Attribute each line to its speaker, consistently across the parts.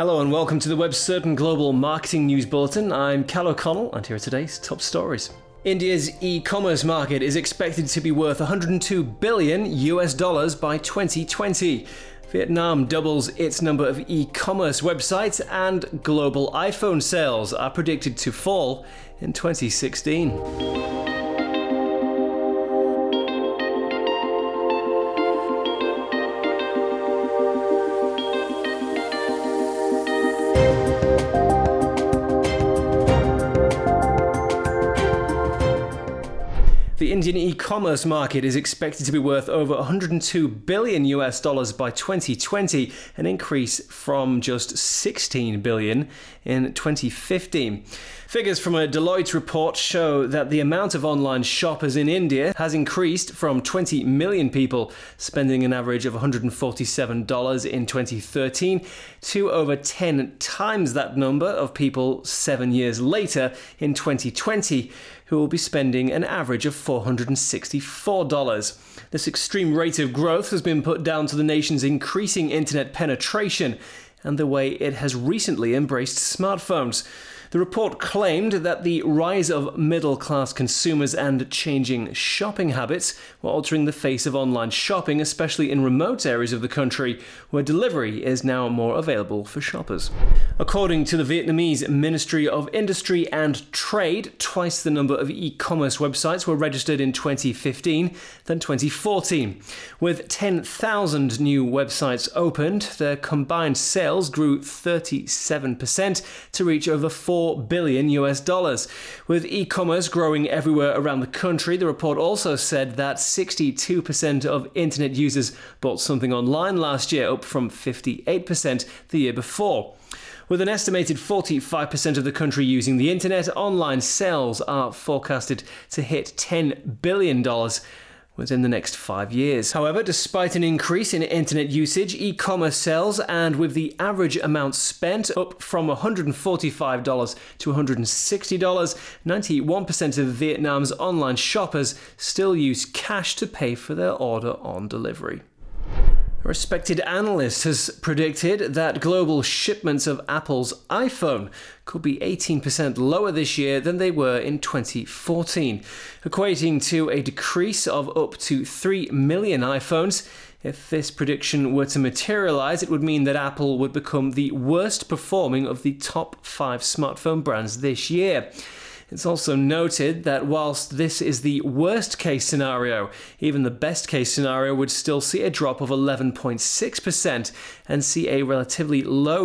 Speaker 1: Hello and welcome to the WebCertain Global Marketing News Bulletin. I'm Cal O'Connell and here are today's top stories. India's e-commerce market is expected to be worth $102 billion by 2020. Vietnam doubles its number of e-commerce websites and global iPhone sales are predicted to fall in 2016. The Indian e-commerce market is expected to be worth over $102 billion by 2020, an increase from just $16 billion in 2015. Figures from a Deloitte report show that the amount of online shoppers in India has increased from 20 million people spending an average of $147 in 2013 to over 10 times that number of people 7 years later in 2020, who will be spending an average of $464. This extreme rate of growth has been put down to the nation's increasing internet penetration and the way it has recently embraced smartphones. The report claimed that the rise of middle-class consumers and changing shopping habits were altering the face of online shopping, especially in remote areas of the country where delivery is now more available for shoppers. According to the Vietnamese Ministry of Industry and Trade, twice the number of e-commerce websites were registered in 2015 than 2014. With 10,000 new websites opened, their combined sales grew 37% to reach over $4 billion. With e-commerce growing everywhere around the country, the report also said that 62% of internet users bought something online last year, up from 58% the year before. With an estimated 45% of the country using the internet, online sales are forecasted to hit $10 billion within the next 5 years. However, despite an increase in internet usage, e-commerce sales, and with the average amount spent up from $145 to $160, 91% of Vietnam's online shoppers still use cash to pay for their order on delivery. A respected analyst has predicted that global shipments of Apple's iPhone could be 18% lower this year than they were in 2014, equating to a decrease of up to 3 million iPhones. If this prediction were to materialize, it would mean that Apple would become the worst performing of the top 5 smartphone brands this year. It's also noted that whilst this is the worst case scenario, even the best case scenario would still see a drop of 11.6% and see a relatively low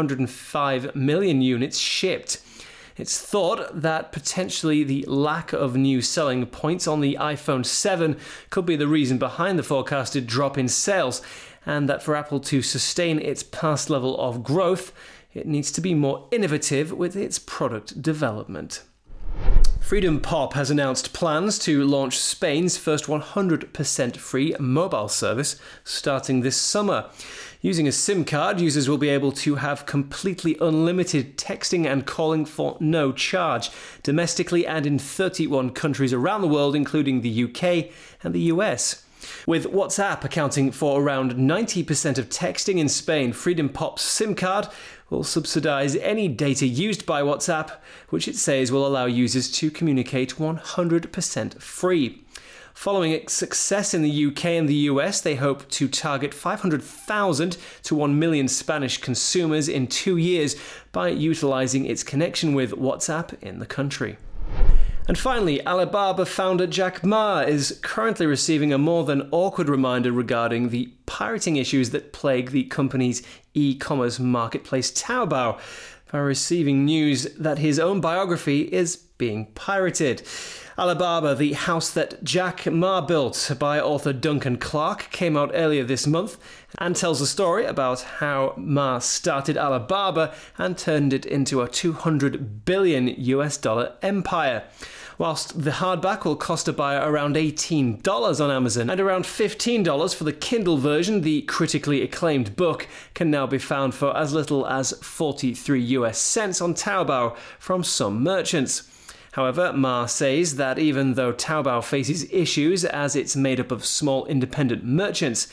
Speaker 1: 205 million units shipped. It's thought that potentially the lack of new selling points on the iPhone 7 could be the reason behind the forecasted drop in sales, and that for Apple to sustain its past level of growth, it needs to be more innovative with its product development. Freedom Pop has announced plans to launch Spain's first 100% free mobile service starting this summer. Using a SIM card, users will be able to have completely unlimited texting and calling for no charge, domestically and in 31 countries around the world, including the UK and the US. With WhatsApp accounting for around 90% of texting in Spain, Freedom Pop's SIM card will subsidize any data used by WhatsApp, which it says will allow users to communicate 100% free. Following its success in the UK and the US, they hope to target 500,000 to 1 million Spanish consumers in 2 years by utilizing its connection with WhatsApp in the country. And finally, Alibaba founder Jack Ma is currently receiving a more than awkward reminder regarding the pirating issues that plague the company's e-commerce marketplace Taobao, by receiving news that his own biography is being pirated. Alibaba, the house that Jack Ma built by author Duncan Clark, came out earlier this month and tells a story about how Ma started Alibaba and turned it into a $200 billion empire. Whilst the hardback will cost a buyer around $18 on Amazon and around $15 for the Kindle version, the critically acclaimed book can now be found for as little as 43 US cents on Taobao from some merchants. However, Ma says that even though Taobao faces issues as it's made up of small independent merchants,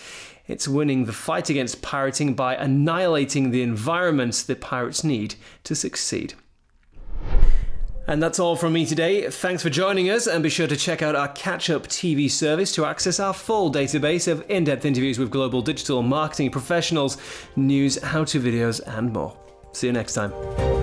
Speaker 1: it's winning the fight against pirating by annihilating the environments that pirates need to succeed. And that's all from me today. Thanks for joining us, and be sure to check out our Catch-Up TV service to access our full database of in-depth interviews with global digital marketing professionals, news, how-to videos, and more. See you next time.